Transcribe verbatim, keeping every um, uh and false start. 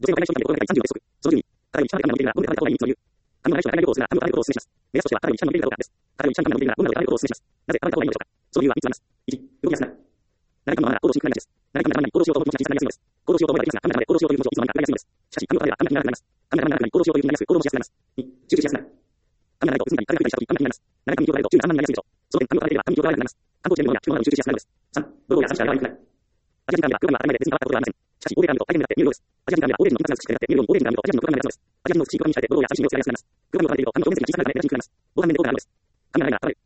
女性の海外商品で心がけたいさんじゅうの原則。その順に、片上一番の見ているが、どんなことを言いという。あの内緒は海外旅行をするなら、あの海外旅行をお勧めします。目安としては、片上一番の見ているかどうかです。片上一番の見ているが、どんな海外旅行をお勧めします。なぜ、あなたは海外旅行をしますか。その理由はみっつあります。いち、動きやすくなる。成田のマナー、行動しにくくなりがちです。成田のマナーに行動しようと思う気持ちが小さくなりやすいのです。行動しようと思えばできますが、カメラで行動しようという気持ちをいつも満たされやすいのです。しかし、あの方ではあんな気にならなくなります。カメラがマナーに行動しようという気になりやすく、行動もしやすくなります。に、集中しやすくなる。カメラがないと、すぐに彼が繰り返したとき、あんな気になります。成田に気を取られると、注意が散漫になりやすいでしょう。その点、紙を取られていれば、紙を取られなくなります。観光地でのものや、人のものに集中しやすくなるのです。さん、道路や三者が悪くなる。アジア人間では、プログラムは当たり前で別に変わったことはありません。しかし、欧米から見ると大変目立って見えるようです。アジア人間では欧米人の一発が美しくなって見えるように、欧米人から見るとアジア人のプログラムになるのです。アジア人の美しいプログラムにしたいて、道路や三振を使いやすくなります。プログラムを取られていると、紙を止めずに気にしなくなって目立ちにくくなります。防犯面でどうかなるのです。カメラがないなら、